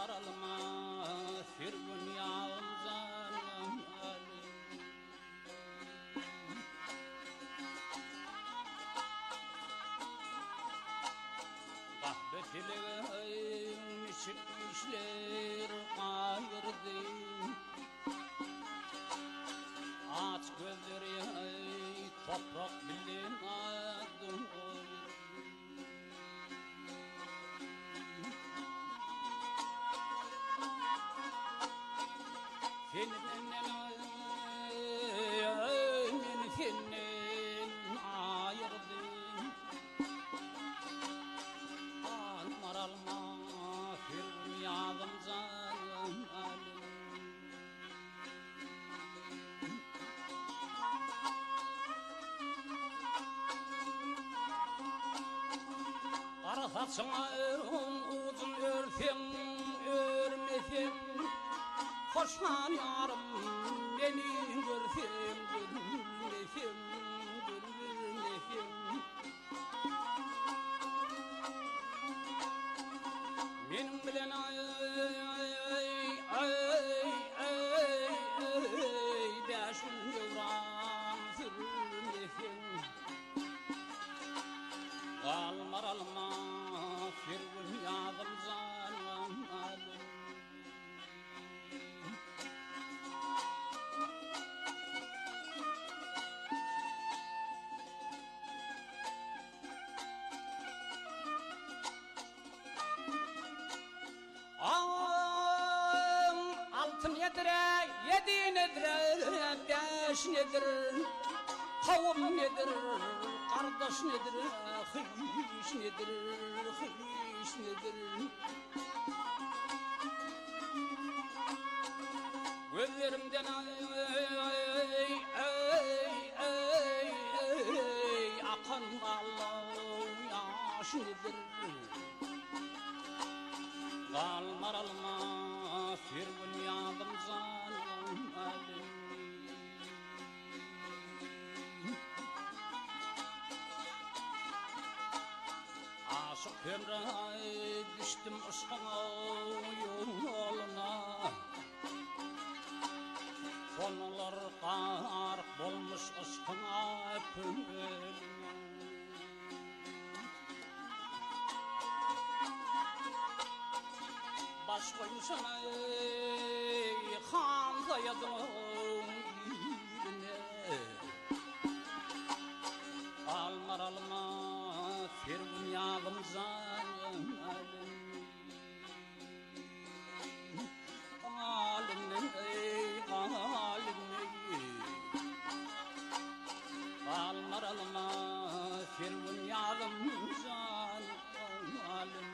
maralma Firbun yağımzan Kahbetileğim çıkmışlar ayırdı Aç gözleri toprak bilin adım Finin ayırdım Alma Firbun yağdım zalim Kara saçına uzun örfem örmefem Hoşman yarım beni görfem görmefem görmefem Benim bilen beşin yavram sürmefem Alma Firbun yağdım zalim Altın yedire, yedi nedire, beş nedir, kavim nedir, kardeş nedir, hıyş nedir, hıyş nedir. Gözlerimden akan Allah yaş nedir. Alma Firbun yağdım zalim Aşık hemray düştüm aşkına yoluna Konular qarq bolmuş aşkına püngelime Baş koymuşana kan dayadım yüreğine Alma Firbun yağdım zalim Alim Alma Firbun yağdım zalim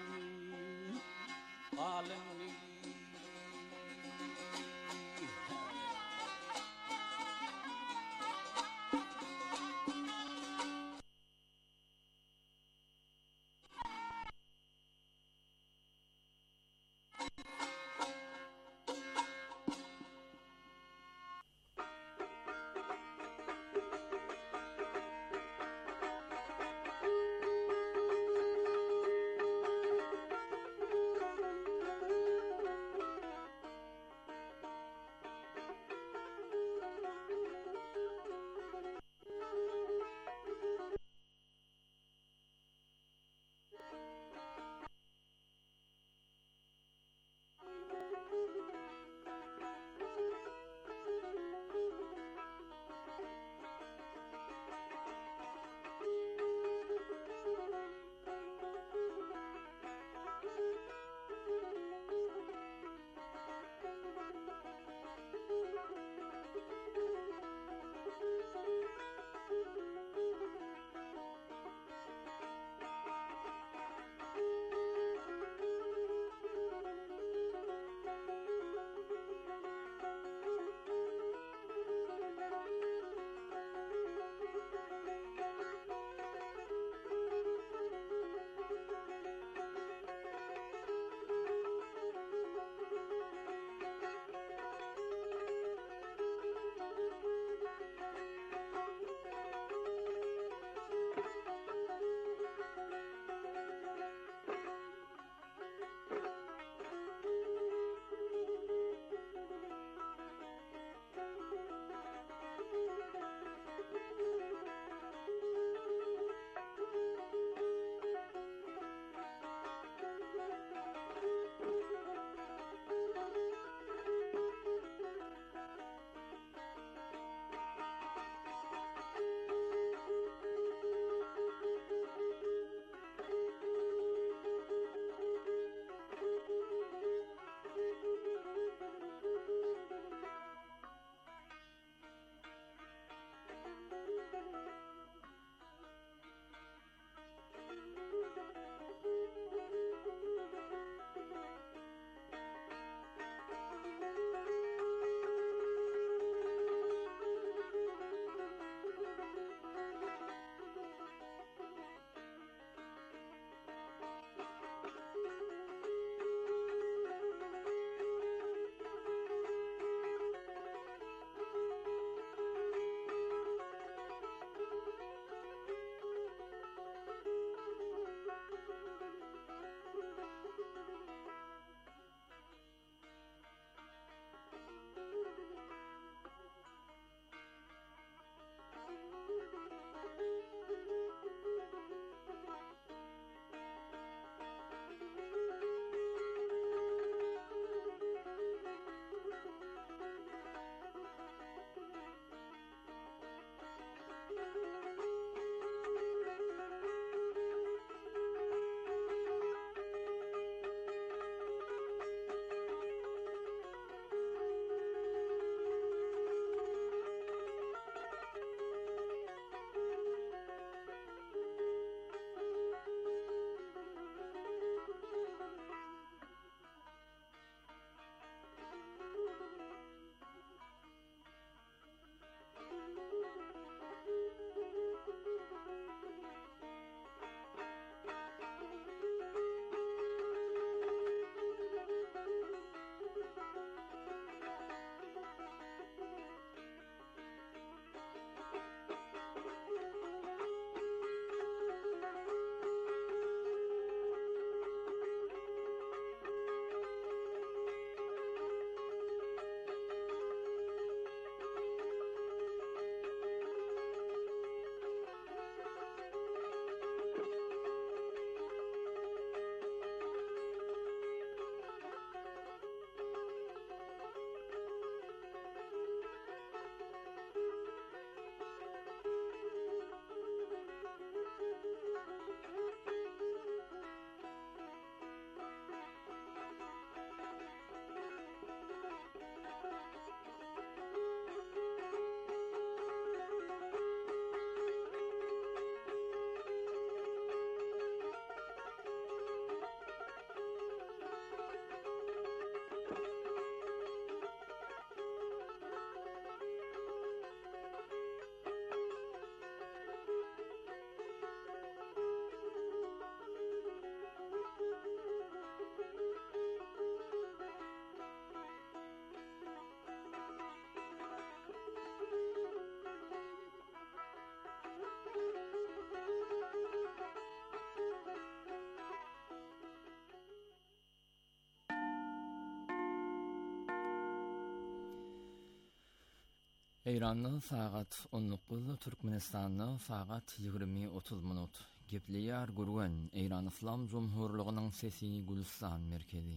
İran'da saat 19, Türkmenistan'da saat 20:30 minut. Gepliyar gurgen İran İslam Cumhurluğu'nun sesi Gülistan merkezi.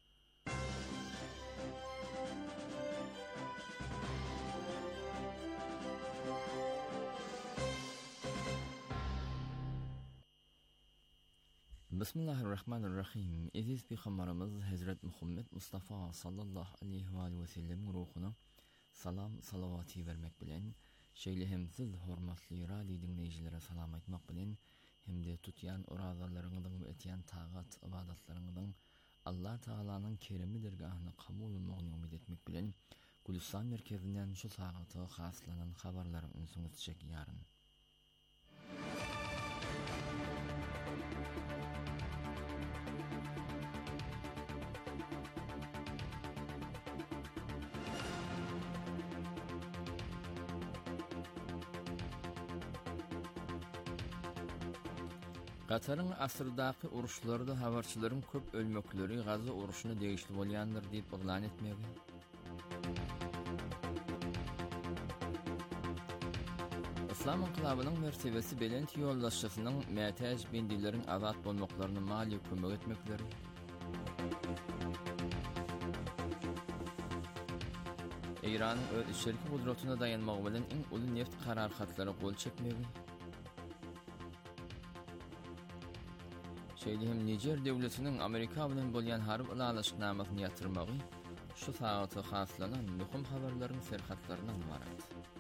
Bismillahirrahmanirrahim. Aziz Peygamberimiz Hazret Muhammed Mustafa sallallahu aleyhi ve sellem ruhuna salam salavati vermek bilen, şeýlehimsiz hormatly radio dinleýijilere salam aýtmak bilen, hemde tutýan orazalaryndyň we etýän tagat ibadatlarynyň Allah Taalanyň keremi dergahyna kabul bolmagyny umyt etmek bilen, Gülistan merkezinden şu sagaty haslanan habarlary ünsüňiz çekýäryn. Katarın asırdaky uruşlarda habarçylaryň köp ölmekleri Gaza uruşuna degişli bolýandyr diýip ýylan etmegi. İslam inqilabynyň mertebesi belent ýoldaşçysynyň mätäj bendileriň azat bolmaklaryny mali kömek etmekleri. İran öz içerki gudratyna dayanmagy bilen iň uly neft kararhatlary gol çekmegi. Şeýlehim Nijer döwletiniň Amerika bilen bolýan harp ýalaşmagyny ýatyrmagy şu sagaty haslanan möhüm habarlaryň serhatlarynyň ibaret.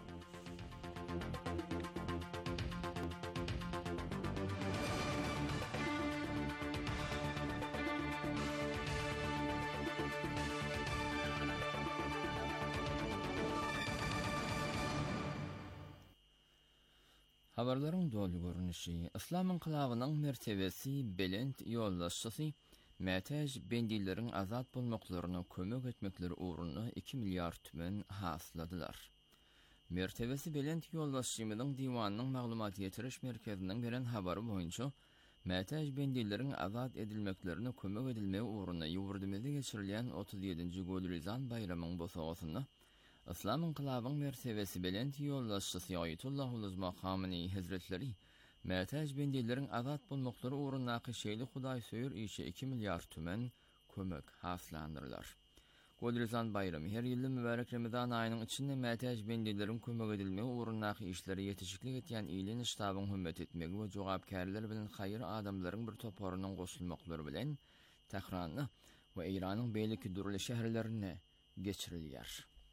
Habarlaryň dolu görnüşi, İslam inqilabynyň mertebesi belent ýoldaşçysy mätäj bendilleriň azat bolmaklaryna kömek etmekleri uğruna 2 milyar tümen hasladylar. Mertebesi belent ýoldaşçymyň diwanynyň maglumat ýetiriş merkezinden beren habary boýunça mätäj bendilleriň azat edilmeklerine kömek edilmegi uğruna ýurdumyzda geçirilýän 37-nji Gülrizan bayramynyň bosagysyna İslam inqilabynyň mertebesi belent ýoldaşçysy Aýetullah Uluzma Khamenei Hazretleri mätäj bendilleriň azat bolmaklary uğruna şeýle Hudaý söýür işe 2 milyar tümen kömek haslandyrlar. Gülrizan bayramy her ýyly mübarek Ramazan aýynyň içinde mätäj bendilleriň kömek edilmegi uğruna işleri ýetişiklik etýän ýylyň ştabyny hürmet etmegi we jogapkärler bilen haýyr adamlaryň bir toparynyň goşulmaklary bilen Tehranyň we Iranyň beýleki durly şäherlerine geçirilýär.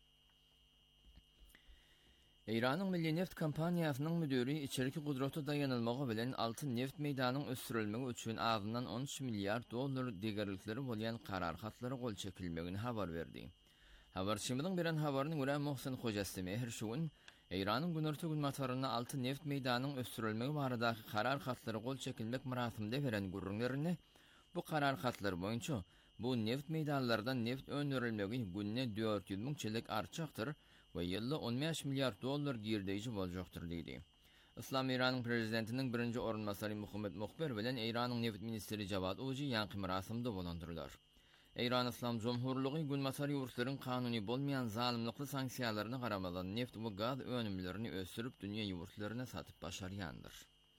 İran'ın Milli Neft Kampaniýasynyň müdiri içerki gudraty dayanylmagy bilen altyn neft meýdanynyň ösürilmegi üçin azyndan 13 milyar dollar degerlikleri bolýan kararhatlary gol çekilmegini habar berdi. Habarçymyň beren habaryny görä Mohsen Hojasty her şuň İran'ın günerti gülmataryna altyn neft meýdanynyň ösürilmegi baradaky kararhatlary gol çekilmek murasimde beren gurrunlaryny bu kararhatlar boýunça bu neft meýdanlaryndan neft öňürilmegi günne 400 000 çelik arçakdyr we ýylda 15 milyar dollar girdeýi boljakdyr diýdi. İslam İranyň prezidentiniň birinji orunmasary Muhammed Muhber bilen İranyň neft ministri Javad Uji ýanky murasimde bolandyrlar. İran İslam Cumhurluğy günmasary ýurtlaryň kanuny bolmaýan zalimlikli sanksiýalaryna garamadan neft we gaz önümlerini ösürip dünýä ýurtlaryna satyp başarýandyr.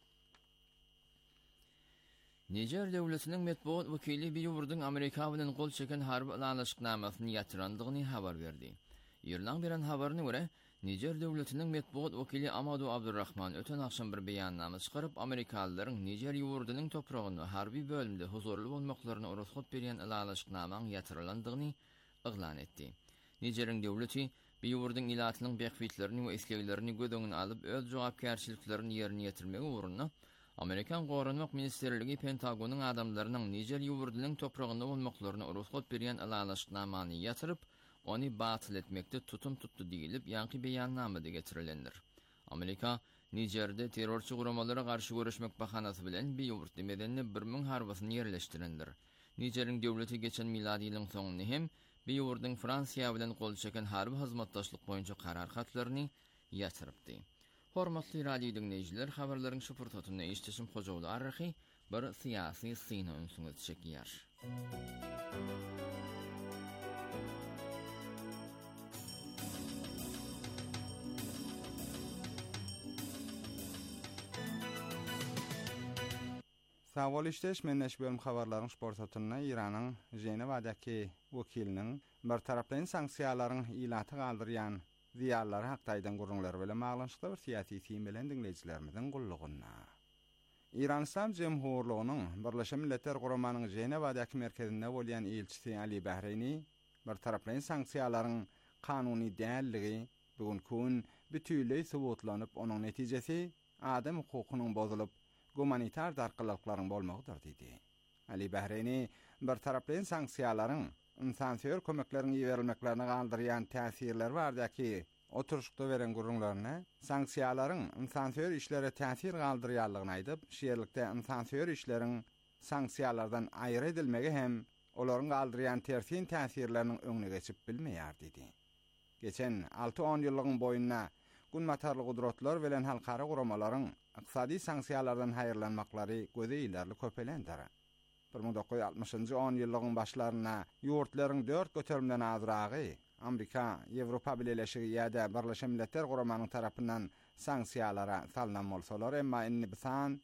Nijer döwletiniň metbuat wekili bir ýurdun Amerika bilen gol çeken harp ýalaşmagyny ýatyrandygyny habar berdi. Ýerden beren habaryna görä, Nijer döwletiniň metbuat wekili Amadu Abdurrahman öten akşam bir beýannama çykaryp Amerikalılaryň Nijer ýurdunyň topragyny harbi bölümde huzurly bolmaklaryna urusgat berýän ýalaşmanyň ýatyrylandygyny yglan etdi. Nijeriň döwleti bir ýurdun ilatynyň bekfitlerini we isleglerini göz öňüne alyp öz jogapkärçiliklerini ýerine ýetirmegi uğruna Amerikan Gorunmak Ministerligi Pentagonyň adamlarynyň Nijer ýurdunyň topragynda bolmaklaryna urusgat berýän ýalaşmany ýatyryp onu batyl etmekde tutum tuttu diýilip ýanky beýannamada getirilendir. Amerika Nijerde terrorçy guramalara garşy görüşmek bahanasy bilen bir ýurt medenini 1000 harbasyny ýerleştirendir. Nijeriň döwleti geçen miladi ýylyň soňuna hem bir ýurdun Fransiýa bilen gol çeken harby hyzmatdaşlyk boýunça kararhatlaryny ýatyrypdy. Hormatly radio dinleýijiler, habarlaryň şu fursatyny eşitişim hojagly arry bir syýasy syna ünsüňiz çekýär. Sağol işleş menneş bölüm habarlaryň sportatynda İranyň Jenewadaky wekiliniň bir tarapdan sanksiýalaryň ilaty galdyrýan ziýarlary hakdaýdan gurulmalar bilen maglanyşykda bir siýasy team bilen dinleýijilerimiziň gullugyna. İran İslam Jemhurlugynyň Birleşen Milletler Guramanyň Jenewadaky merkezinde bolýan elçisi Ali Bahreini bir tarapdan sanksiýalaryň kanuny dälligi bugünkü bütünlüği subutlanyp onuň netijesi adam hukukynyň bozulup humanitar darkylyklaryň bolmagydyr diýdi. Ali Bahreini bir tarapdan sanksiýalaryň insansöýür kömekleriň ýerilmeklerine galdyrýan täsirleri bardaky oturuşda beren gurulmalarına sanksiýalaryň insansöýür işlere täsir galdyrýarlygyny aýdyp, şeýerlikde insansöýür işleriň sanksiýalardan aýry edilmegi hem olaryň galdyrýan tersin täsirleriniň öňüne geçip bilmeýär diýdi. Geçen 6-10 ýyllygyň boýundan günmatarly gudratlar bilen halkara guramalaryň iqtisadi sanksiýalardan haýyrlanmaklary göze ýyllarly köpelendir. 1960-njy 10 ýyllygyň başlaryna ýurtlaryň 4 götermeden azragy Amerika, Ýewropa Birleşigi ýa-da Birleşen Milletler Guramanyň tarapyndan sanksiýalara salynan bolsalar, emma indi bisan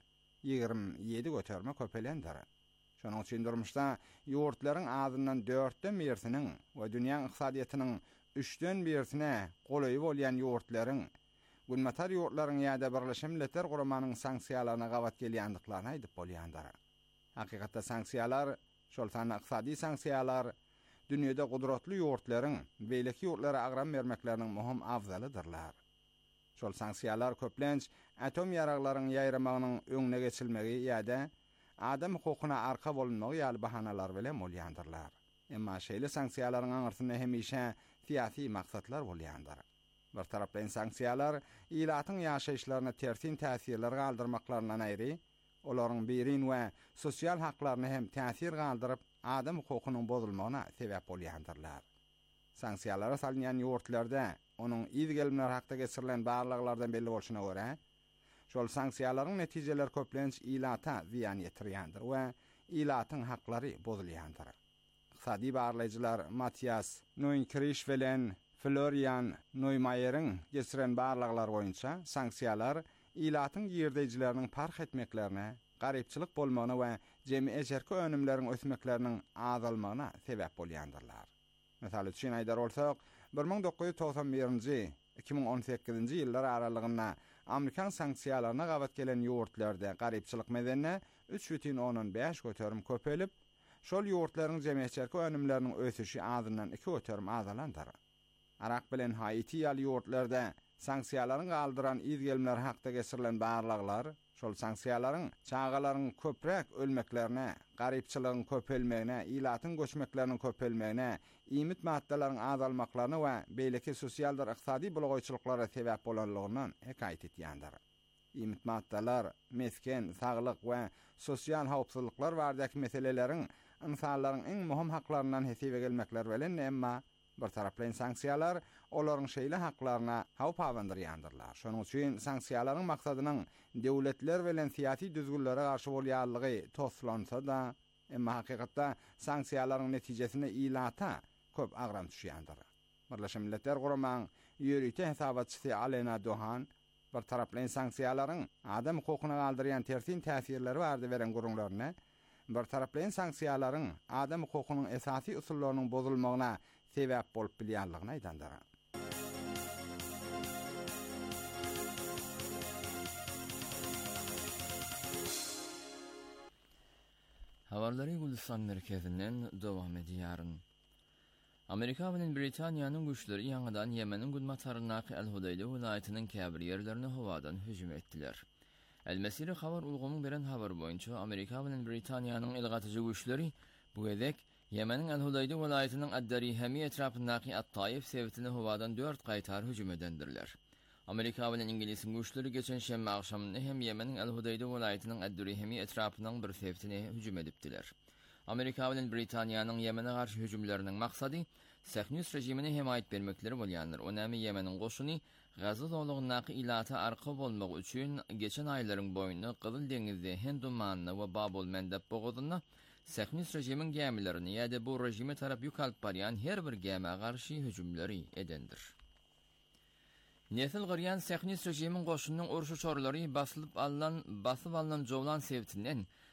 27 göterme köpelendir. Şonuň üçin durmuşda ýurtlaryň azyndan 4-den birisiniň we dünýä iqtisadiýatynyň 3-den birisine golaý bolýan ýurtlaryň günmatar ýurtlaryň ýa-da Birleşen Milletler Guramanyň sanksiýalaryna gawat gelýändiklaryny aýdyp bolýandyr. Hakykatda sanksiýalar, şol sany iqtisadi sanksiýalar dünýede gudratly ýurtlaryň beýleki ýurtlara agram bermekläriniň möhüm awzalydyrlar. Şol sanksiýalar köplenç atom ýaraglaryň ýaýramagynyň öňüne geçilmegi ýa-da adam hukukyna arka bolunmagy ýaly bahanalar bilen bolýandyrlar. Emma şeýle sanksiýalaryň aňyrtynda hemişe siýasy maksatlar bolýandyr. Bir tarapdan sanksiýalar ilatyň ýaşaýyşlaryna tersin täsirler galdyrmaklaryndan aýry, olaryň birin we sosial haklaryny hem täsir galdyryp adam hukukynyň bozulmagyna sebäp bolýandyrlar. Sanksiýalara salynýan ýurtlarda onuň ýyzgelmeler hakda geçirilen barlyklardan belli bolşuna görä, şol sanksiýalaryň netijeleri köplenç ilata ziýan ýetirýändir we ilatyň haklary bozulýandyr. Iqtisadi barlyjylar Matthias Neunkirch bilen Florian Neumayer'in geçiren barlyklar boýunça sanksiýalar ilatyň ýerdejileriniň park etmeklerine, garypçylyk bolmagyna we jemi ejerki önümleriň ösmekleriniň azalmagyna sebäp bolýandyrlar. Mesal üçin aýdar bolsak, 1991-nji 2018-nji ýyllar aralygynda Amerikan sanksiýalaryna gawat gelen ýurtlarda garypçylyk medenine 3,5 göterim köpelip, şol ýurtlaryň jemi ejerki önümleriniň ösüşi azyndan 2 göterim azalandyr. Arak bilen Haiti ýaly ýurtlarda sanksiýalaryň galdyran ýyzgelmeler hakda geçirilen barlyklar, şol sanksiýalaryň çağalaryň köprek ölmeklerine, garypçylygyň köpelmegine, ilatyň göçmekleriniň köpelmegine, iýmit maddalaryň azalmaklaryna we beýleki sosialdyr iqtisadi bulagoýçylyklara sebäp bolanlygyndan hekaýet etýändir. Iýmit maddalar, mesken, saglyk we sosial hawpsuzlyklar bardaky meseleleriň insanlaryň iň möhüm haklaryndan hesebe gelmekler bilen emma bir tarapdan sanksiýalar olaryň şeýle haklaryna hawp awandyrýandyrlar. Şonuň üçin sanksiýalaryň maksadynyň döwletler bilen siýasy düzgünlere garşy bolýanlygy toslansa da, emma hakykatda sanksiýalaryň netijesinde ilata köp agram düşýändir. Birleşen Milletler Guramanyň ýörüýte hesabatçysy Alena Dohan bir tarapdan sanksiýalaryň adam hukukyna galdyrýan tersin täsirleri bardy beren gurulmalarına, bir tarapdan sanksiýalaryň adam hukukynyň esasy usullarynyň bozulmagyna sebäp bolup bilýänligini aýdandyr. Habarlary Gulistan merkezinden dowam edýär. Amerika bilen Britaniýanyň güýçleri ýaňydan Ýemeniň günmatarynaky El-Hudayda welaýatynyň käbir ýerlerine howadan hüjüm etdiler. El-Mesiri habar ulgamyň beren habar boýunça Amerika bilen Britaniýanyň elgatyjy güýçleri bu gedek Ýemeniň El-Hudayda welaýatynyň Ad-Darihami etrapyndaky At-Taif sewtine howadan 4 gaýtar hüjüm edendirler. Amerika bilen İngiliziň güýçleri geçen şemme akşamynda hem Ýemeniň El-Hudayda welaýatynyň Ad-Darihami etrapynyň bir sewtine hüjüm edipdiler. Amerika bilen Britaniýanyň Ýemene garşy hüjümleriniň maksady Sahyonist rejimine himayet bermekleri bolýandyr. Onamy Ýemeniň goşuny Gaza dowlagynyň ilata arka bolmak üçin geçen aýlaryň boýundan Gyzyl deňizde Hindumanyna we Babul Mandab bogadyna Sahyonist rejimiň gemilerini ýa-da bu rejime tarap ýük alyp barýan her bir gemiä garşy hüjümleri edendir. Nesil gyryan Sahyonist rejimiň goşunyň urşu çorlary basyp alynan jowlan sebäbinden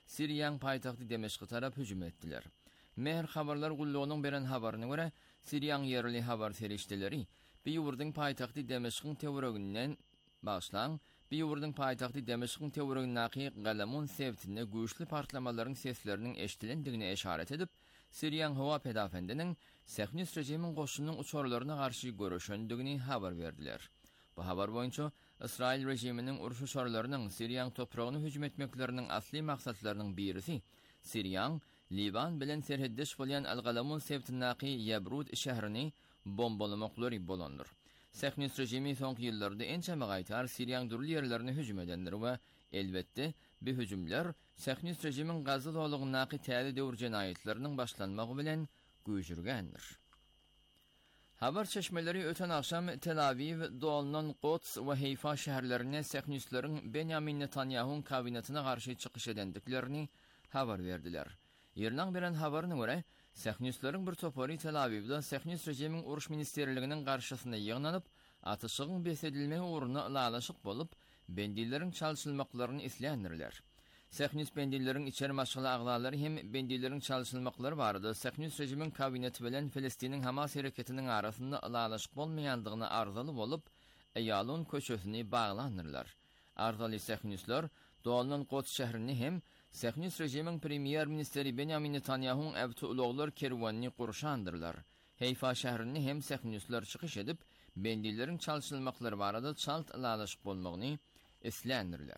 Siriýanyň paýtagty Demeşqe tarap hüjüm etdiler. Mehr habarlar gullugynyň beren habaryna görä, Siriýanyň yerli habar serişdeleri Biýurdyň paýtagty Demeşqiň tewreginden başlaň, Biýurdyň paýtagty Demeşqiň tewregindäki Galamun sebtinde güýçli partlamalaryň sesleriniň eşdilendigine eşaret edip, Siriýanyň hawa pedafendiniň Sähnis rejimiň goşunynyň uçarlaryna garşy görüşendigini habar berdiler. Bu habar boýunça Israil rejiminiň uruş uçarlarynyň Siriýanyň topragyny hüjüm etmekleriniň asly maksatlarynyň birisi Siriýanyň Liban bilen serheddeş bolýan Al-Galamun sebtindäki Yabrud şäherini bombalamakları bolandyr. Sähnis rejimi soňky ýyllarda ençeme gaýtar Siriýanyň durly ýerlerini hüjüm edendir we elbetde bu hüjümler Sähnis rejimiň Gaza dowlugyndaky täze döwür jenaýetleriniň başlanmagy bilen güýjürgendir. Habar çeşmeleri öten akşam Tel Aviv, Doğan'ın Quds ve Heyfa şehirlerine Sähnislerin Benjamin Netanyahu'nun kabinetine karşı çıkış edendiklerini haber verdiler. Yerden beren habarına göre Sähnislerin bir topary Tel Aviv'de Sähnis rejimin uruş ministerliginin karşısında yığınlanıp atışıgın besedilmegi uğruna lalaşık bolup bendillerin çalışılmaklarını isleyendirler. Sähnis bendillerin içeri maşgala aglalary hem bendillerin çalışılmakları barada Sähnis rejimin kabineti bilen Filistiniň Hamas hereketiniň arasynda alalaşyk bolmaýandygyny arzaly bolup, Eýalon köçesini baglanyrlar. Arzaly Sähnisler Doğan'ın Quds şäherini hem Sähnis rejimiň premier ministeri Benjamin Netanyahu'nun äwti ulaglar kerwanyny gurşandyrlar. Heyfa şäherini hem Sähnisler çykyş edip, bendillerin çalışılmakları barada çalt alalaşyk bolmagyny isleyendirler.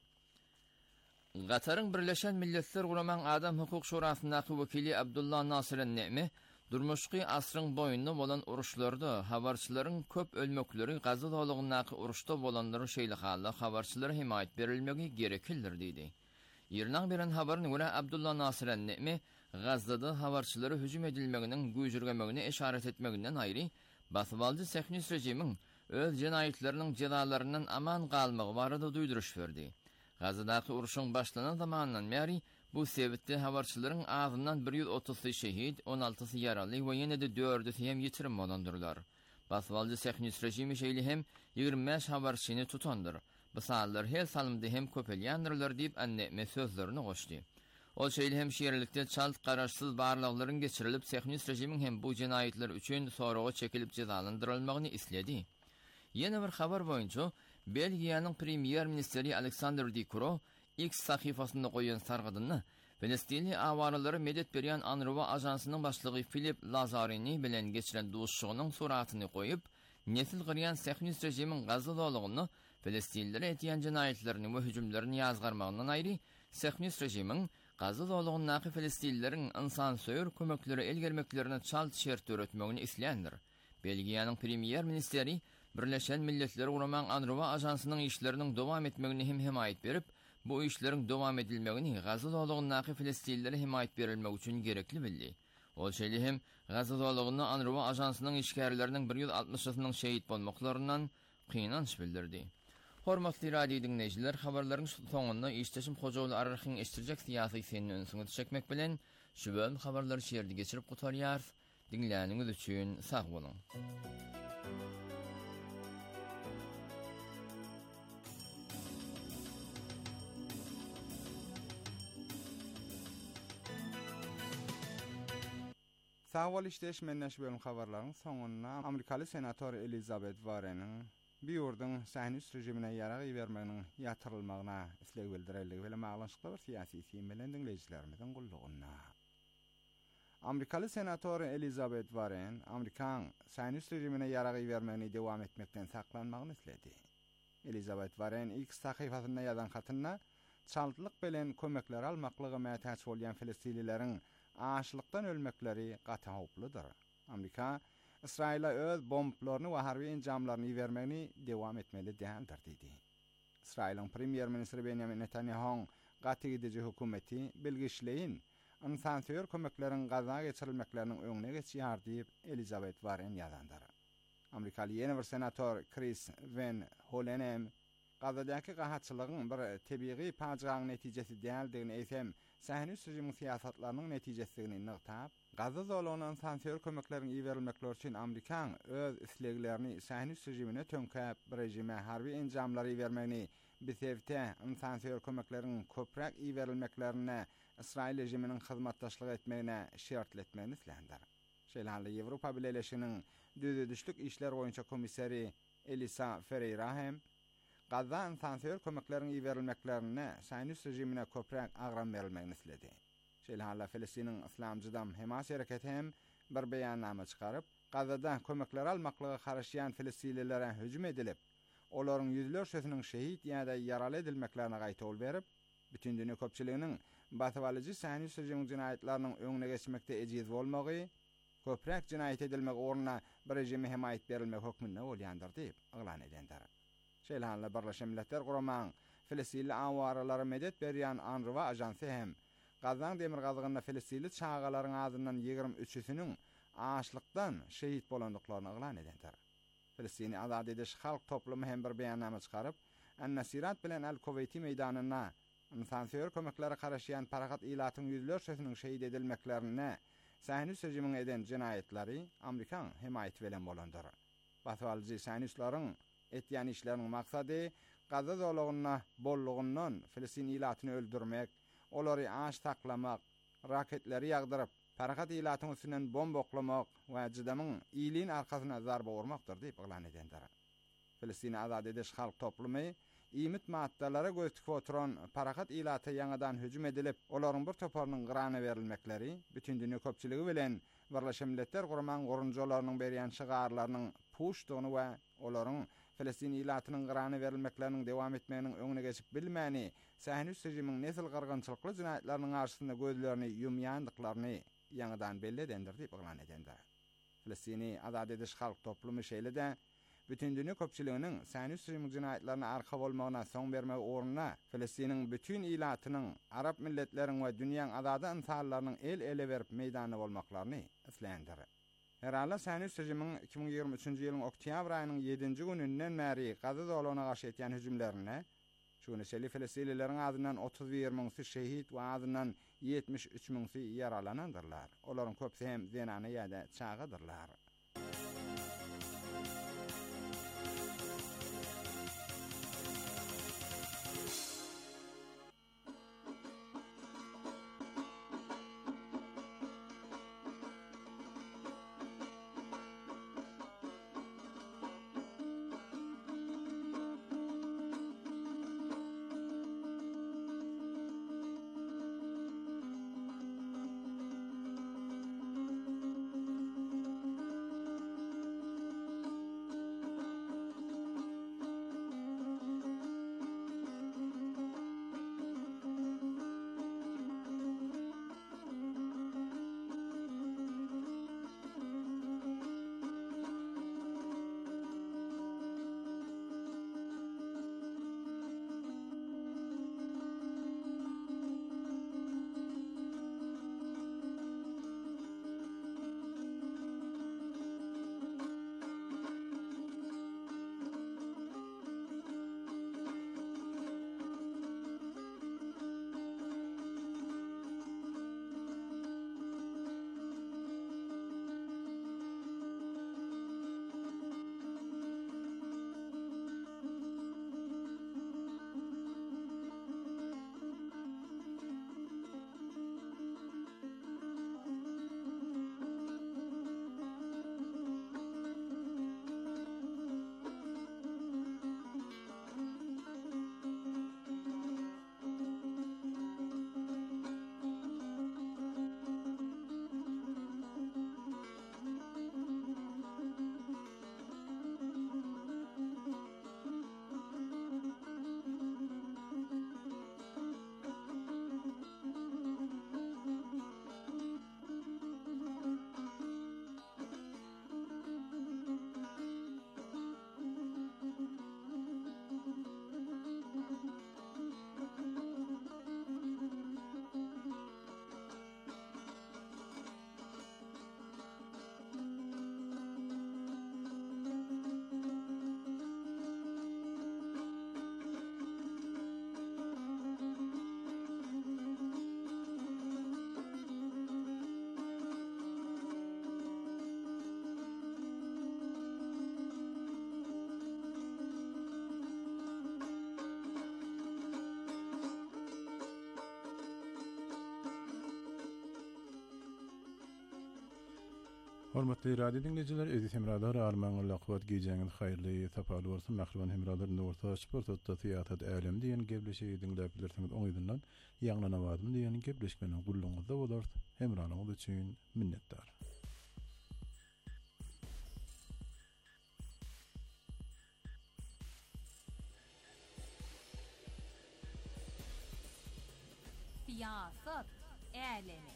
Gatarın Birleşen Milletler Guraman Adam Hukuk Şurasyndaky wekili Abdullah Nasiren Ne'mi, durmuşky asryň boýunda bolan uruşlarda habarçylaryň köp ölmekleri Gaza dowlugyndaky uruşda bolanlary şeýle halla habarçylara himayet berilmegi gerekildir diýdi. Ýerden beren habaryna görä Abdullah Nasiren Ne'mi, Gazada habarçylara hüjüm edilmeginiň güýjürgemegine eşaret etmeginden aýry, basbaldy Sähnis rejimiň öz jenaýetleriniň jazalarynyň aman galmagy barada duýduruş berdi. Gazadaky uruşyň başlanan zamandan beri bu sebäpde habarçylaryň ağzyndan 130 şehit, 16 yaraly we ýene-de 4 hem ýitirim bolandyrlar. Basbaldy Sähnis rejimi şeýle hem 25 habarçyny tutandyr. Bu sanlar her salymda hem köpelýändirler diýip anne sözlerini goşdy. Ol şeýle hem şeýerlikde çalt garaşsyz barlaklaryň geçirilip Sähnis rejimiň hem bu jenaýetler üçin soraga çekilip cezalandyrylmagyny isledi. Ýene bir habar boýunça Belgiýanyň premier ministeri Alexander Dicro X sahyfasynda goýan sargadyny Filistini awaralary medet berýän Anruwa ajansynyň başlygy Filip Lazarini bilen geçiren duşşugynyň suratyny goýup, nesil gyrýan Sähnis rejimiň Gaza dowlugyny Filistinlere etýän jenaýetlerini we hüjümlerini ýazgarmagyndan aýry, Sähnis rejimiň Gaza dowlugyndaky Filistinleriň insansöýür kömekleri elgermeklerine çalt şert öretmegini isleýändir. Belgiýanyň premier ministeri Birleşen Milletler Guraman Anruwa ajansynyň işleriniň dowam etmegine hem himayet berip, bu işleriň dowam edilmegini Gaza dowlugyndaky Filistinlere himayet berilmegi üçin gerekli bildi. Ol şeýle hem Gaza dowlugyny Anruwa ajansynyň işgärleriniň 160-synyň şehit bolmaklарyndan kynanç bildirdi. Hormatly radio dinleyijiler, habarlaryň soňunda işleşim Hojaly Ararhyň eşdirjek syýasy senini öňüňe çekmek bilen şu bölüm habarlary şeýerde geçirip gutarýar. Dinläniňiz üçin sag bolun. Sağol işleş menneş bölüm habarlaryň soňuna Amerikaly senator Elizabeth Warren'in Biýurdyň Sähnis rejimine ýarag bermeginiň ýatyrylmagyna isleg bildiriligi bilen maglanşykly bir syýasy film bilen dinleýijilerimiziň gullugyna. Amerikaly senator Elizabeth Warren, Amerikan Sähnis rejimine ýarag bermegini dowam etmekden saklanmagyny isledi. Elizabeth Warren ilk sahyfasynda ýazan hatyna çaltlyk bilen kömekler almaklygy mätäç bolýan Filistinlileriň açlykdan ölmekleri gata hopludyr. Amerika İsrail'e öz bomblaryny we harby enjamlaryny bermegini dowam etmeli däldir diýdi. İsrail'in premier ministri Benjamin Netanyahu'nun gaty gidici hökümeti bilgiçleýin insansöýür kömekleriň Gaza geçirilmekleriniň öňüne geçýär diýip Elizabeth Warren ýazandyr. Amerikaly ýene bir senator Chris Van Hollenem Gazadaky gahatçylygyň bir tebii paçgaň netijesi däldigini eýsem, Sähnis rejimiň syýasatlarynyň netijesini nyktab, Gaza zolunyň sansiýör kömeklerini iýerilmekler üçin Amerikan öz isleglerini Sahyonist rejimine tönkäp rejime harby enjamlary bermegini bisewte sansiýör kömekleriniň köpräk iýerilmeklerine İsrail rejiminiň hyzmatdaşlyk etmegine şertletmegini islendir. Şeýle Ýewropa Birleşiginiň düzüdüşlük işler boýunça komissari Elisa Ferreira hem Gaza sansiýör kömekleriniň iýerilmeklerine Sahyonist rejimine köpräk agram berilmegini isledi. Şeýle Filistiniň Islamjydam Hamas hereketi hem bir beýannama çykaryp, Gazada kömekler almaklyga garaşýan filistinlilere hüjüm edilip, olaryň ýüzlerçesiniň şehit ýa-da ýaraly edilmeklerine gaýta ol berip, bütün dünýä köpçiliginiň batyp alyjy Sahyonist rejimiň jinaýatlarynyň öňüne geçmekde ejiz bolmagy, köpräk jinaýat edilmek ornuna bir rejime himayet berilmek hökmünde bolýandyr diýip aglan edenler. Şeýle Birleşen Milletler Guramagyň Filistinli awaralary medet berýän Anrwa ajansy hem Gazan demir gazygyna Filistinli çağalaryň azyndan 23-üsiniň açlykdan şehit bolandyklaryny aglan edenler. Filistini azad ediş halk toplumy hem bir beýannama çykaryp, An-Nasirat bilen Al-Kuwayti meýdanyna sansiýör kömekleri garaşýan paragat ilatyň ýüzlerçesiniň şehit edilmeklerine Sahyonist rejimiň eden jinaýatlary Amerikan himayet bilen bolandyr. Batwalyjy Sahyonistlaryň etýän işleriniň maksady Gaza zolugyna bollugyndan Filistin ilatyny öldürmek, olary aş taklamak, raketleri ýagdyryp, paragat ilatyň üstünden bomba oklamak we jydamyň iyiliğin arkasyna zarba urmakdyr diýip aglan edenler. Filistini azad ediş halk toplumy iýmit maddalara göz tikip oturan paragat ilaty ýangadan hüjüm edilip, olaryň bir toparynyň gyrana berilmekleri, bütün dünýä köpçiligi bilen Birleşen Milletler Guramagyň gorunjalarynyň berýän şygarlarynyň puşdugyny we olaryň Filistin ilatynyň gyrana berilmekleriniň dewam etmeginiň öňüne geçip bilmäni, Sahyonist rejimiň nesil gargynçylykly jinaýatlarynyň arşysyna gözlerini ýumýandyklaryny ýangadan belli edendir diýip aglan edenler. Filistini azad ediş halk toplumy şeýle-de bütün dünýä köpçiliginiň Sahyonist rejimiň jinaýatlaryna arka bolmagyna soň bermek ornuna Filistiniň bütün ilatynyň Arap milletleriň we dünýäň azada insanlarynyň ele berip meýdany bolmaklaryny islendir. Herhalde Sahyonist rejimiň 2023-nji ýylyň oktyabr aýynyň 7-nji gününden bäri Gaza zolugyna garşy etýän hüjümlerine şunu şeli Filistinlileriň azyndan 31.000 şehit we azyndan 73.000 ýaralanandyrlar. Olaryň köpsi hem zenany ýa-da çağydyrlar. Hormatly radio dinleyijiler, Edis Hemradar armanyň laqbat geýjeňiz haýyrly, tapaly bolsun. Mahluman Hemradar Nurta sport tatyýat älim diýen gebleşigi dinläp bilirsiňiz. Oňyzyndan ýaňlanamadym diýen gebleşmeniň gulluňyzda bolar. Hemranyňyz üçin minnetdar. Siyasat älemi.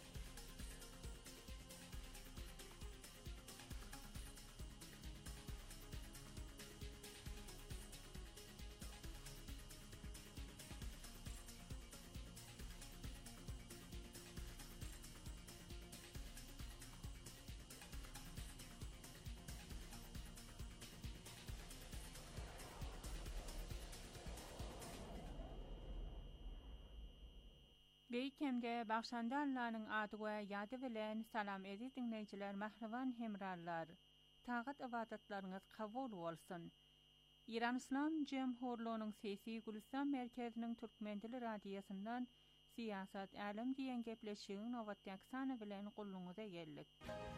Beýkemde Bagşandarlaryň adyga ýady bilen salam edi dinleýijiler, mahrawan hemrallar. Tagat awadatlaryňyz kabul bolsun. İran İslam Jemhurluğunyň sesi Gülistan merkeziniň Türkmen dili radiosyndan siyasat älim diýen gepleşigiň nowatdaky bilen gulluňyza geldik.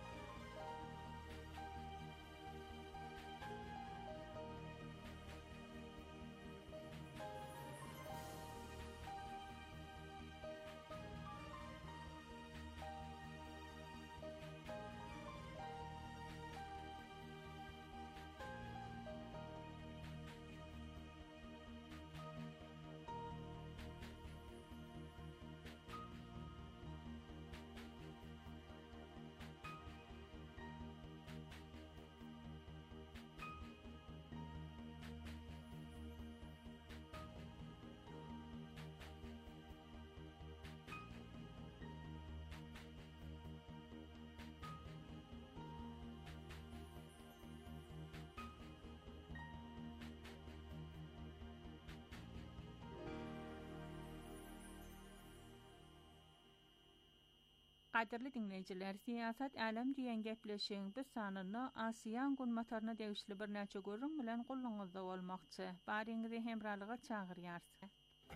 Qadirli dinleyijiler, siyasat älim diýen gepleşigiň bu sanyny Asiýan gunmataryna degişli bir näçe görüň bilen gulluňyzda bolmakçy. Baryňyzy hemralyga çagyrýarsy.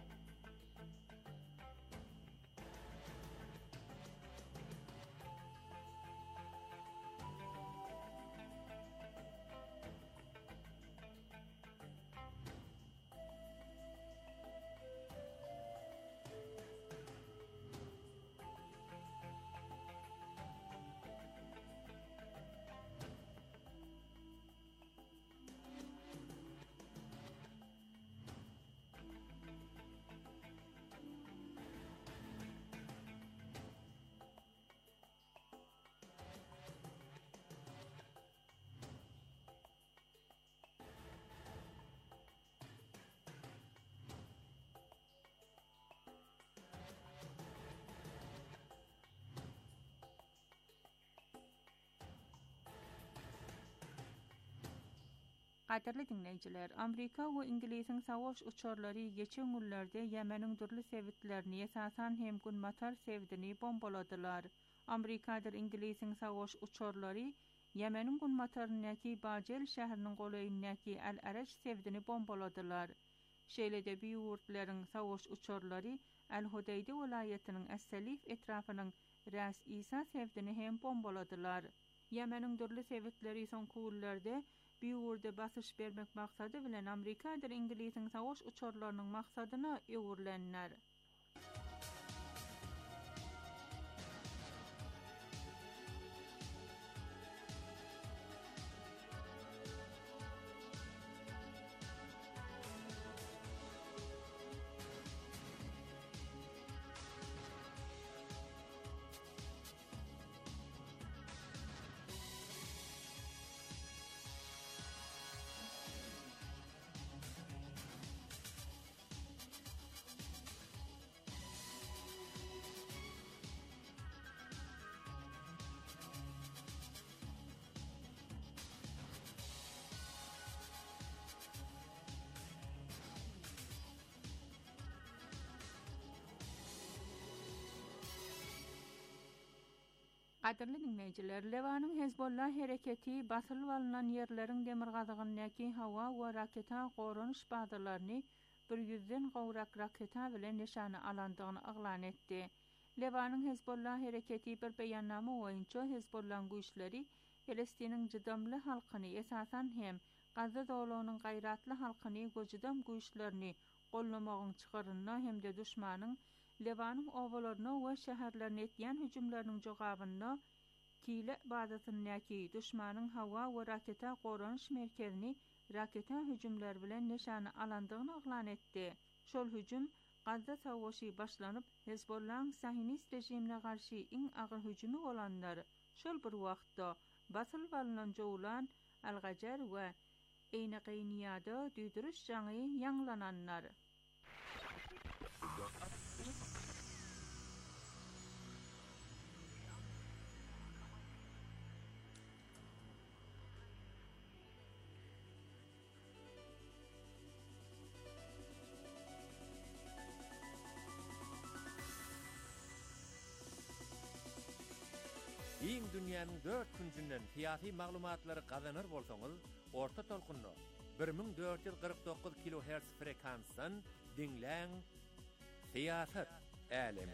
Qadirli dinleyijiler, Amerika we Inglisiň savaş uçarlary geçen günlerde Yemeniň dürli sebitlerini esasan hem gunmatar sevdini bombaladylar. Amerikadyr Inglisiň savaş uçarlary Yemeniň gunmatarynyňky Bajel şäheriniň goleýyndaky Al-Arash sevdini bombaladylar. Şeýlede biýurtlaryň savaş uçarlary Al-Hudayda welaýatynyň As-Salif etrafynyň Ras Isa sevdini hem bombaladylar. Yemeniň dürli sebitleri soňky günlerde biýurde basyş bermek maksady bilen Amerikadyr Inglisiň savaş uçarlarynyň maksadyna öwürlenler. Qadirli dinleyijiler, Levanyň Hezbollah hereketi basylyp alynan ýerleriň demirgazygynyňky hawa we raketa gorunuş bagdalaryny 100-den gowrak raketa bilen nişana alandygyny aglan etdi. Levanyň Hezbollah hereketi bir beýannama boýunça Hezbollah güýçleri Pelestiniň jydamly halkyny esasan hem Gazza dowlatynyň gaýratly halkyny göjüdem güýçlerini gollamagyň çykaryna hemde düşmanyň Lebanyň owalaryna we şäherlerine etýän hüjümleriniň jogabyna Kile bazasyndaki düşmanyň hawa we raketa goranyş merkezini raketa hüjümler bilen nişany alandygyny oglan etdi. Şol hüjüm Gazza savaşy başlanyp Hezbollah'ın Sahinist rejimine garşy iň agyr hüjümi bolanlar şol bir wagtda basyl balynan jowulan Al-Gajar we Eyneqeyniyada düýdüriş jaňy ýanglananlar. Iň dünýäniň 4 küncünden fiýaty maglumatlary gazanır bolsaňyz, orta tolkunny 1449 kHz frekansdan dinläň. Fiýasat älemi.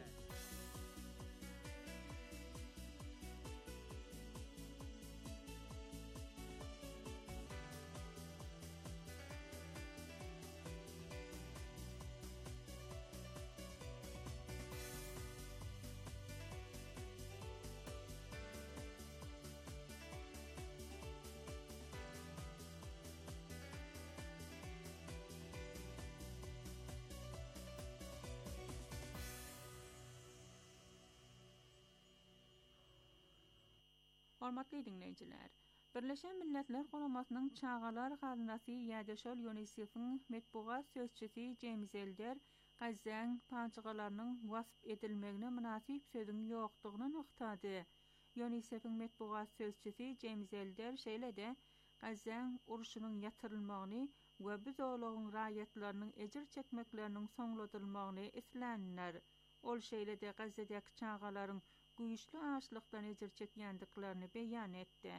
Hormatly dinleyijiler, Birleşen Milletler Guramasynyň Çağalar Gaznasy ýa-da UNICEF-iň metbuat sözçüsi James Elder Gazzaň pançygalarynyň wasp edilmegine münasip sözüň ýokdugyny noktady. UNICEF-iň metbuat sözçüsi James Elder şeýle-de Gazzaň uruşynyň ýatyrylmagyny we biz olagyň raýatlarynyň ejir çekmekleriniň soňladyrylmagyny eslänler. Ol şeýle-de Gazzadaky çağalaryň güýçli açlykdan ejir çekýändiklaryny beýan etdi.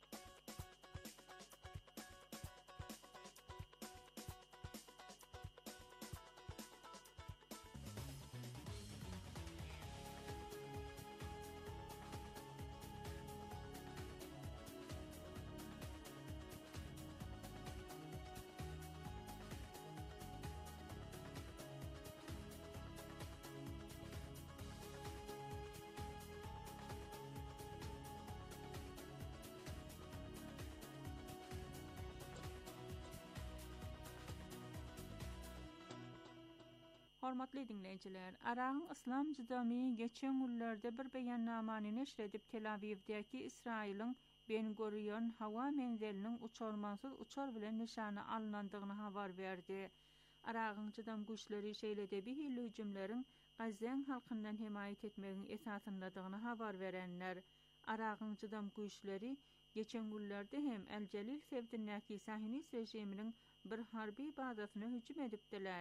Hormatly dinleyijiler, Aragyň Islam Jydamy geçen günlerde bir beýannamany neşr edip Tel Avivdäki Israýlyň Ben Gurion hawa menzeliniň uçarmansyz uçar bilen nişany alınandygyny habar berdi. Aragyň Jydam güýçleri şeýle-de bihili hüjümleriň Gazzaň halkyndan himayet etmegiň esasyndadygyny habar berenler. Aragyň Jydam güýçleri geçen günlerde hem El-Celil Sevdinäki Sahinist rejiminiň bir harby bazasyna hüjüm edipdiler.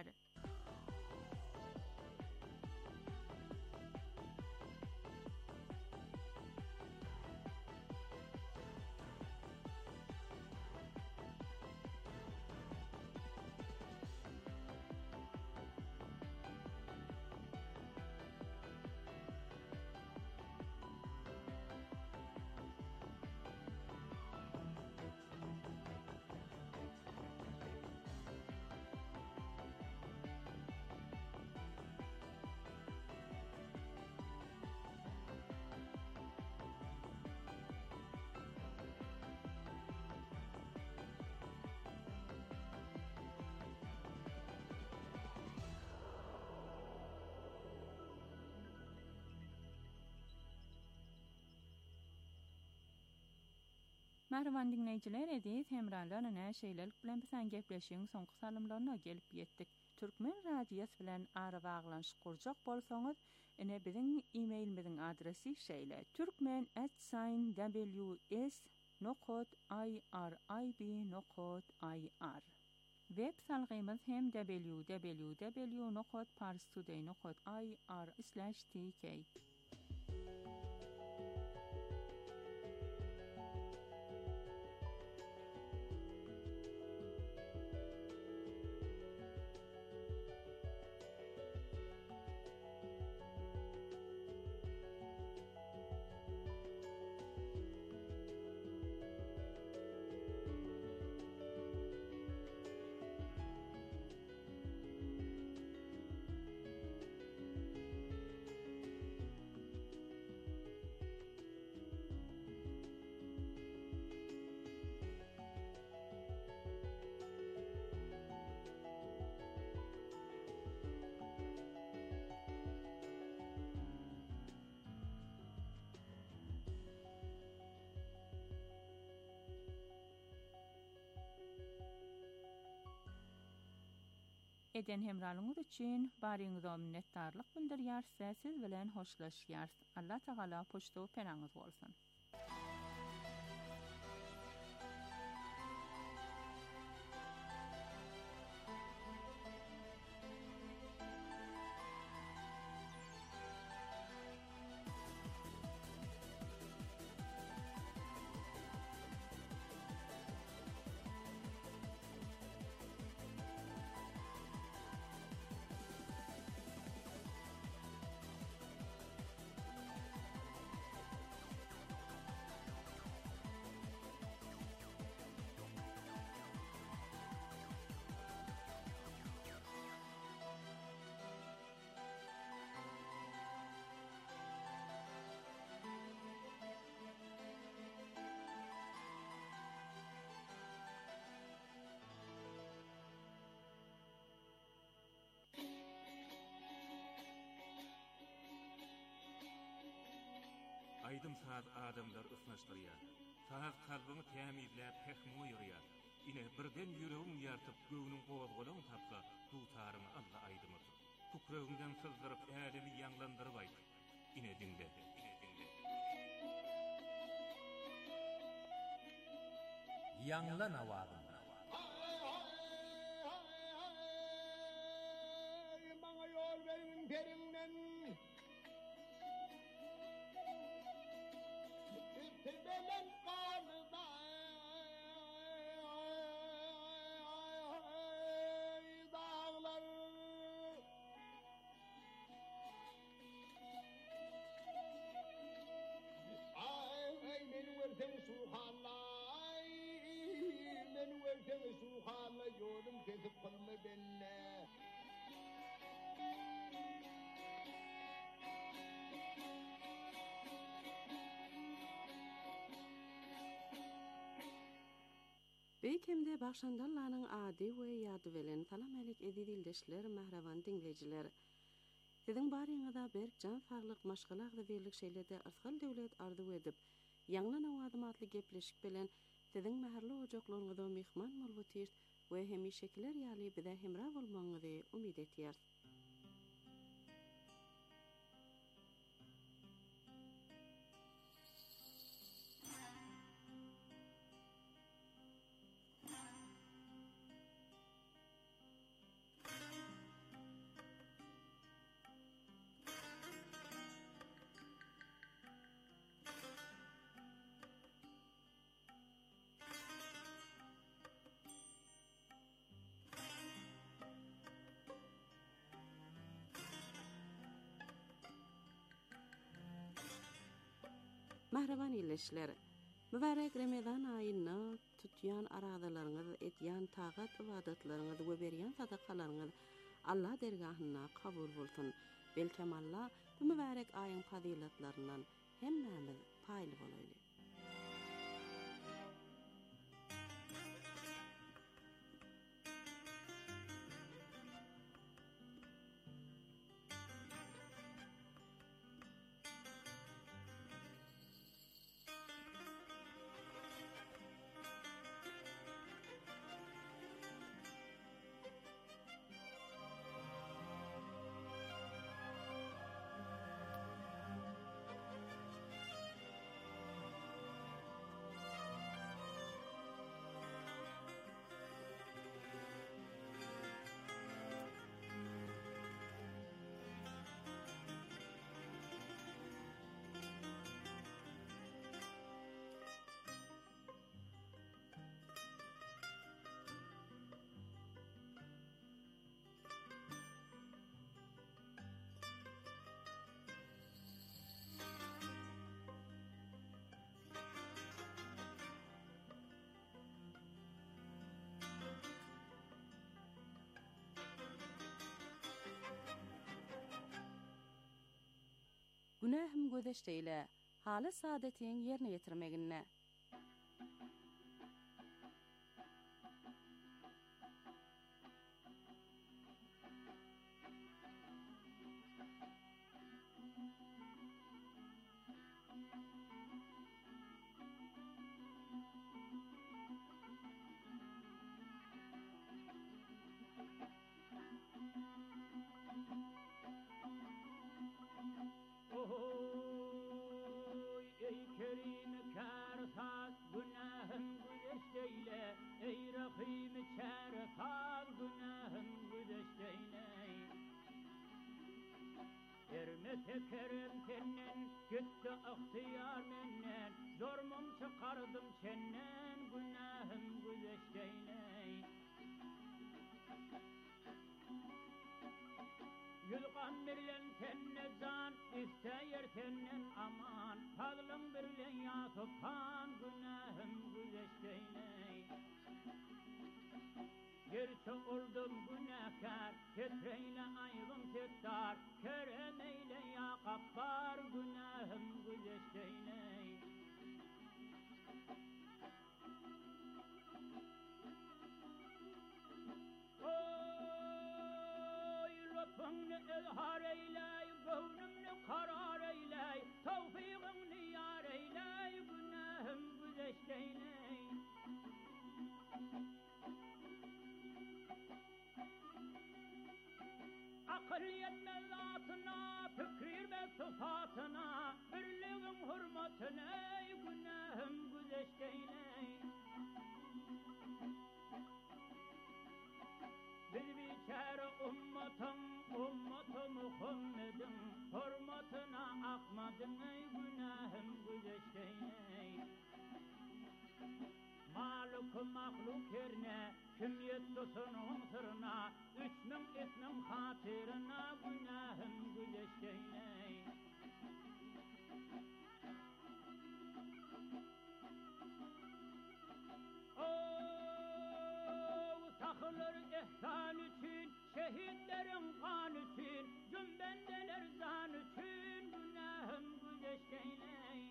Merhaban dinleyijiler, ediz hemralarına näşeýlelik bilen bilen gepleşiň soňky salymlaryna gelip ýetdik. Türkmen radiýasy bilen ara baglanşyk kurjak bolsaňyz, ene biziň e-mailimiziň adresi şeýle: turkmen@ws.irib.ir. Web salgymyz hem www.parstoday.ir/tk. Eden hemralyňyz üçin baryňyza minnetdarlyk bildirýär, siz bilen hoşlaşýar. Allah Taala poşto penaňyz bolsun. Aydym saz adamlar ısnaşdyrýar. Saz kalbyny tämizläp pehmi ýyrýar. Ine birden ýüregiň ýartyp göwnüň gowazgolaryny tapsa, dutaryny Allah aydymyr. Tukragymdan sızdyryp ädemi ýanglandyryp aýdy. Ine diňde. Ýanglan awazyn. Maňa ýol beriň perinden. Tebelen qalyda. Dağlar. Ay men werden suhanlay. Men werden suhanlay ýolum kesip qolma benne. Beýkemde Bagşandallanyň ady we ýady bilen salam alyk edildeşler, mahrawan dinleýijiler. Siziň baryňyzda berkjan saglyk maşgalagda berlik şeýlerde arsal döwlet arzu edip, ýanglan awady matly gepleşik bilen siziň mähärli ojaklaryňyza mehman bolup we hemişekiler ýaly bize hemra bolmaňyzy umyt etýär. Mahrawan ýyleşler. Mübarek Ramazan aýyna tutýan aradalaryňyz, etýän tagat ibadatlaryňyz we berýän sadakalaryňyz Allah dergahyna kabul bolsun. Belkem Allah bu mübarek aýyň fazilatlarynyň hemmämiz paýly bolaýly. Günahym gözeşdeýle, haly saadetiň ýerine ýetirmeginne. Oy ey kerim karsaz günahım güdeşteyle ey rahim çerfaz günahım güdeşteyle Ermete kerem senden gitti ihtiyar menden zormum çıkardım senden günahım güdeşteyle Yılgan birlen tenne can, isteyer tennen aman Fadlın birlen ya tufan, günahım güzeşteyney Gerçi oldum günahkar, titreyle aygım tettar Kerem eyle ya kappar, günahım güzeşteyney Lütfünü izhar eyley, gönlümnü karar eyley Tevfiğini yar eyley, günahım güzeşteyney Akıl yetmez zatına, fikir ve sıfatına Birliğin hürmetine, günahım güzeşteyney Biz biçare ummatın Muhammed'in hürmetine akmadın ey günahım güzeşteyney Malık-ı mahluk yerine kim yetti sunun sırrına 3000 ismin hatırına günahım güzeşteyney Sakılır ihsan için, şehitlerin kan için Cümbendeler zan için, günahım güzeşteyney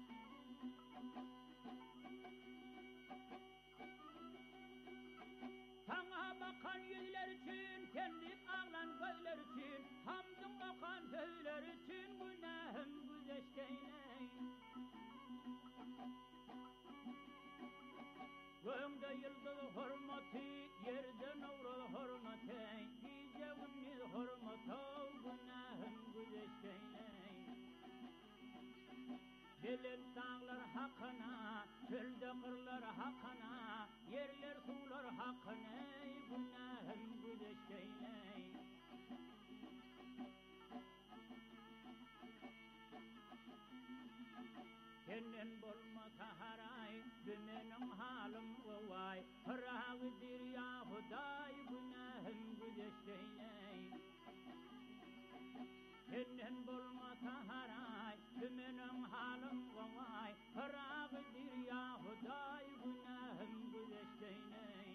Sana bakan yüzler için, kendi ağlan gözler için Hamdın bakan sözler için, günahım güzeşteyney Göğümde yıldız hürmeti, yerde nurul hürmeti Bize unniz hürmeti, günahım güzeşteyney Dilin dağlar hakkına, çölde kırlar hakkına Yerler sular hakkına, günahım güzeşteyney Senin bulmasa haray, dümenin halim vay Hırağıdır ya Huday, günahım güzeşteyney Senin bulmasa haray, dümenin halim vay Hırağıdır ya Huday, günahım güzeşteyney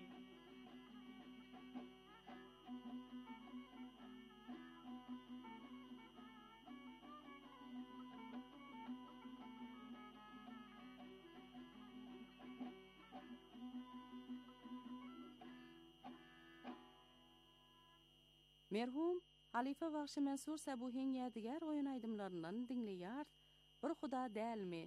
Merhum Halife Vakşı Mensur Sabuhin yadigar oyun aydımlarından dinleyar. Bir Huda dälmi?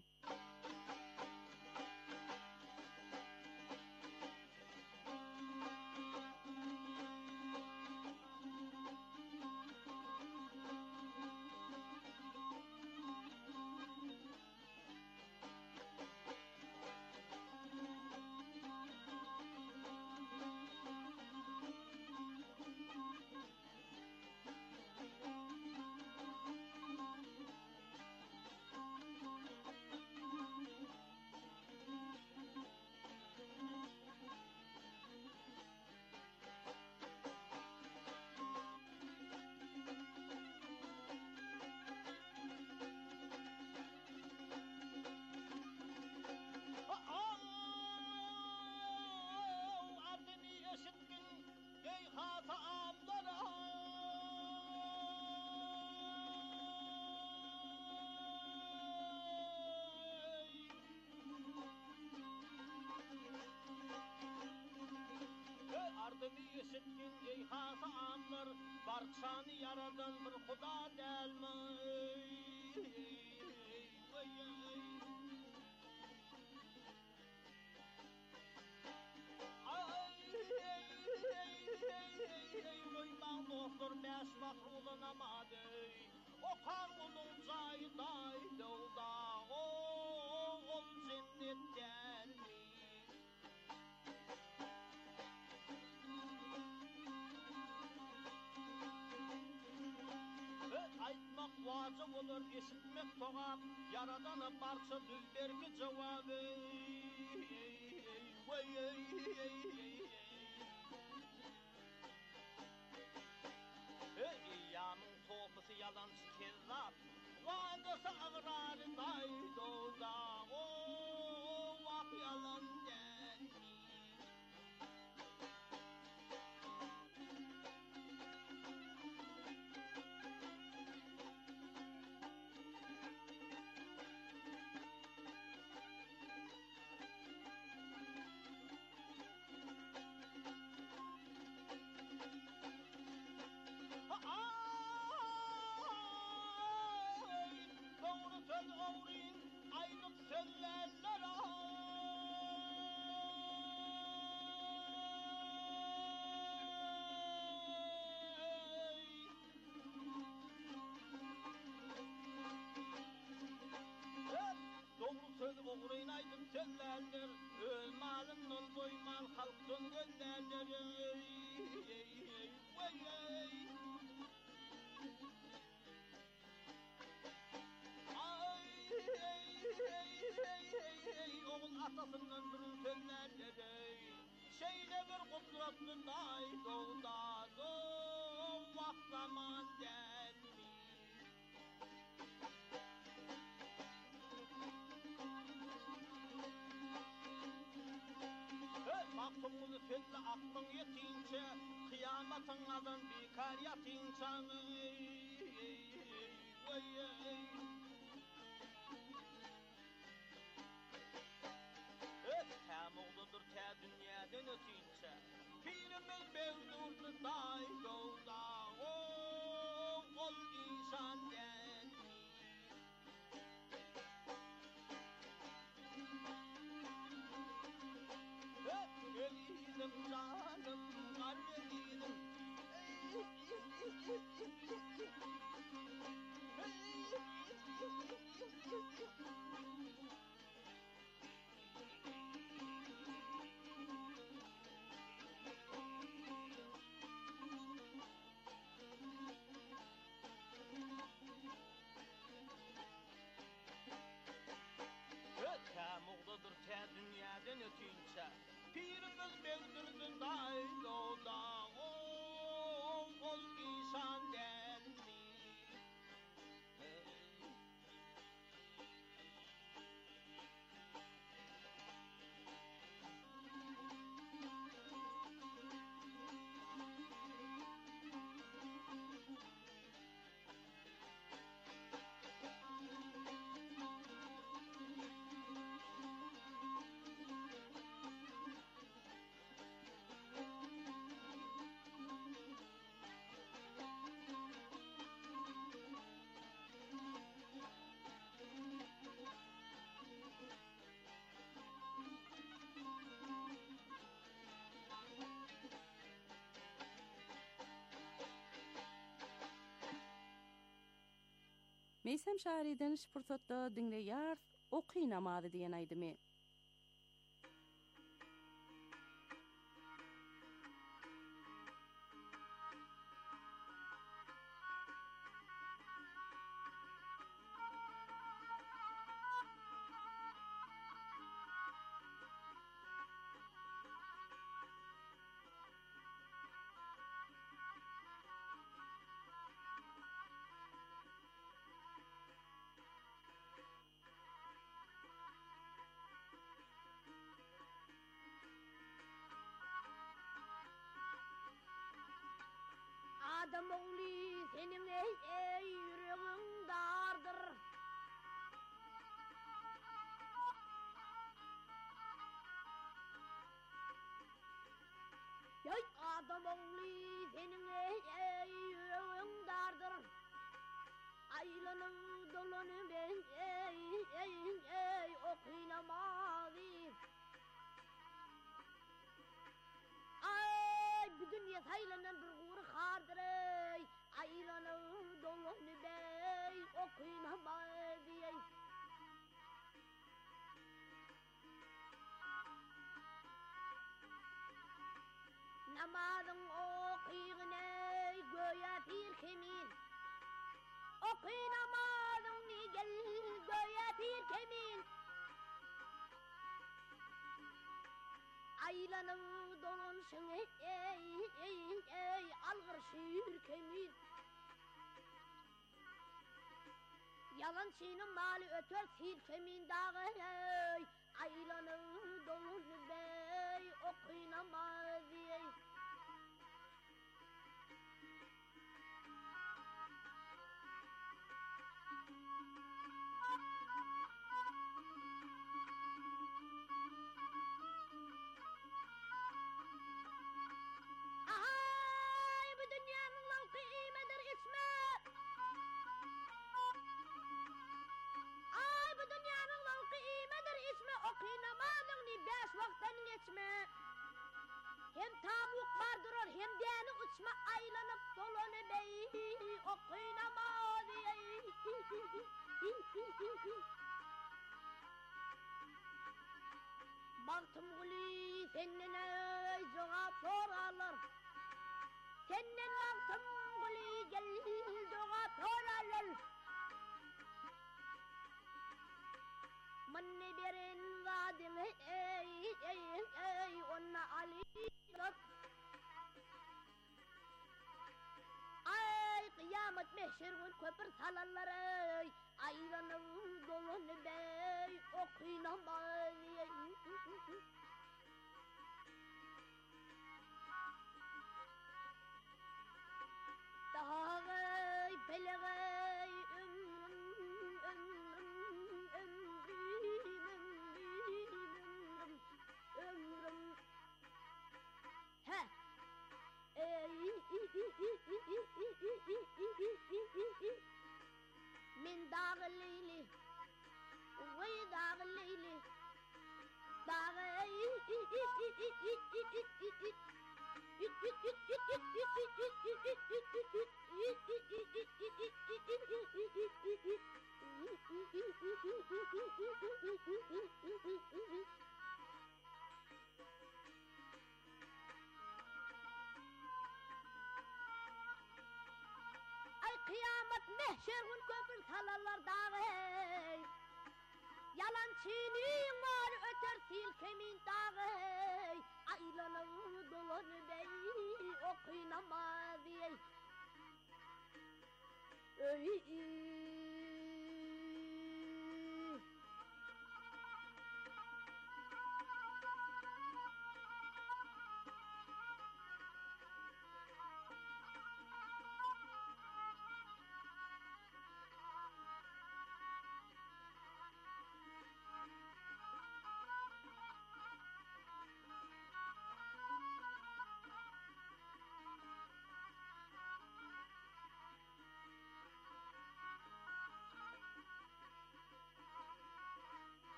işitkin ey hasa amlar barçanı yaradan bir Huda dälmi oy acı olur eşitmek toğap, yaradanı barça düzbergi cevabı. Yağmın topusu yalancı kezzap, vadası ağrar daydoda, o vak yalan geldi. Oğraynaydın sellerdir, öl malımdan doyman halkın gönderdir. Oğul atasından durun sellerdir, şeyle bir kudretli daydoğda, vakt zaman geldi. Baktığımızı sözle aklın yetince, kıyametin adın bikar yatince. Hem oğludur te dünyadan ötünce, pirimiz bevdurdu daydoğda, ol insan geldi. Elinim canım, kalbim. Muğdadır te dünyadan ötünce, pirimiz bevdirdin daydoğda, ol insan geldi. Meysem şairiden şpırtatda dinleyar, oqynamadı diyen aydımy. Adam oğlu senin ey yüreğin dardır. Yay adam oğlu senin ey yüreğin dardır. Aylanıp dolanıp ey oqynamadı. Ay bu dünya saylanan bir uğur hardır ey. Aylanıp dolanıp ey oqynamadı ey. Namazın oqyğın ey göya bir kemin. oqinamadın ni gel göye bir kemin aylanıp dolunşun ey algır şiir kemin yalan çiğnin mali öter sil kemin dağı ey aylanıp dolun bey oqinamaz ey hem tavuk bardırar hem deni uçma aylanıp dolunu bey oqinamaz Baktım guli sennen ey cevap soralar sennen baktım guli gel cevap soralar manne berin vadim ey onna ali ay kıyamet mehşer gün köpür salallar ey aylanıp dolun bey oqinamaz dağay belegay ömrüm he min dağ leyli vay dağ leyli dağ ay kıyamet mehşer gün köpür salallar dağı yalan çiğnin var öter sil kemin dağı aylanıp dolun bey oqinamaz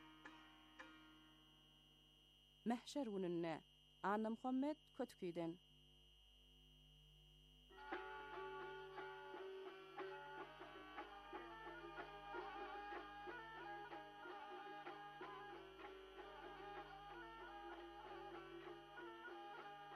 Mehşer gününne Anna Muhammed Kötküyden